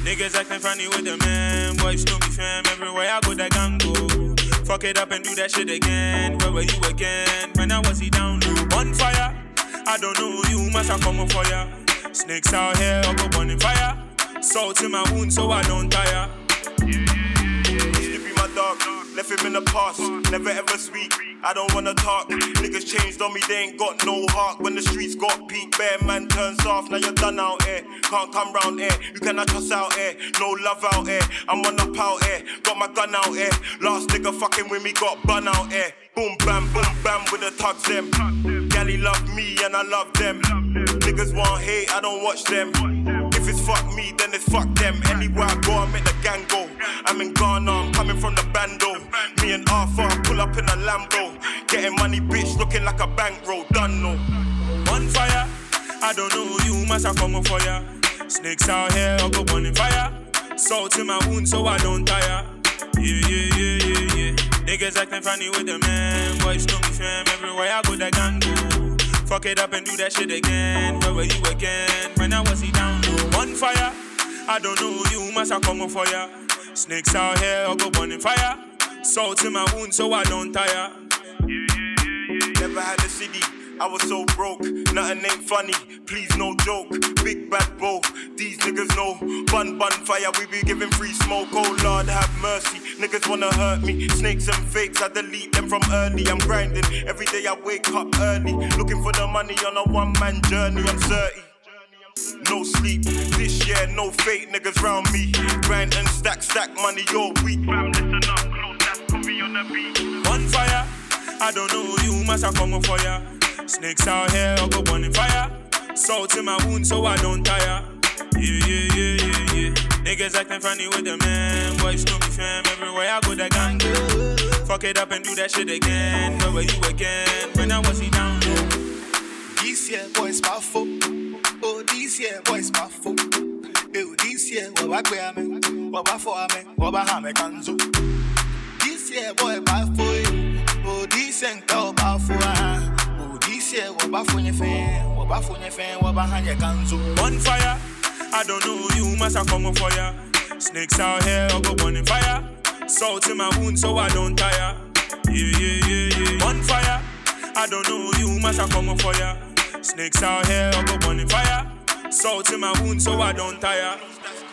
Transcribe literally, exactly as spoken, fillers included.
Niggas acting funny with the man. Boys know me fam, everywhere I go that gang go. Fuck it up and do that shit again. Where were you again? When I was he down low. Bonfire, I don't know you, must have come for ya. Snakes out here, I'll go burning fire. Salt in my wound so I don't tire. Used to be my dog, left him in the past. Never ever speak, I don't wanna talk. Niggas changed on me, they ain't got no heart. When the streets got peak, bare man turns off. Now you're done out here, can't come round here. You cannot trust out here, no love out here. I'm on up out here, got my gun out here. Last nigga fucking with me, got bun out here. Boom bam, boom bam with the tugs them. Gally love me and I love them. Niggas want hate, I don't watch them. If it's fuck me, then it's fuck them. Anywhere I go, I make the gang go. I'm in Ghana, I'm coming from the bando. Me and Arthur, I pull up in a Lambo. Getting money, bitch, looking like a bankroll. Done no. Bonfire, I don't know you, must have come for ya. Snakes out here, I'll go burning fire. Salt in my wound so I don't tire. Yeah, yeah, yeah, yeah, yeah. Niggas acting funny with the man. Boys know me fam, everywhere I go that gang go. Fuck it up and do that shit again. Where were you again? When I was he down low. Bonfire, I don't know you, must have come for ya. Snakes out here, I'll go burning fire. Salt in my wound so I don't tire. Never had a city, I was so broke. Nothing ain't funny, please no joke. Big bad bro, these niggas know. Bun bun fire, we be giving free smoke. Oh Lord have mercy, niggas wanna hurt me. Snakes and fakes, I delete them from early. I'm grinding, every day I wake up early. Looking for the money on a one man journey, I'm thirty. No sleep, this year no fake niggas round me. Grind and stack, stack money all week. Fam, listen up, close, that's Kobe on the beat. Bonfire, I don't know you, must have come for ya. Snakes out here, I'll go burning fire. Salt in my wound so I don't tire. Yeah, yeah, yeah, yeah, yeah. Niggas acting funny with the man. Boys know me fam, everywhere I go that gang go. Fuck it up and do that shit again. Where were you again? When I was he down low. This year, boys powerful. Oh, this year, boys powerful. Oh, this year, what I wear me, what I for me, what I have me can do. This year, boy, powerful. Oh, this year, go powerful. Oh, this year, what I for your fan, what I for your fan, what I have you can do. Bonfire, I don't know you, must have come for ya. Snakes out here, I'll go burning fire. Salt in my wound so I don't tire. Yeah, yeah, yeah, yeah. Bonfire, I don't know you, must have come for ya. Snakes out here, I'll go burning fire. Salt in my wound so I don't tire.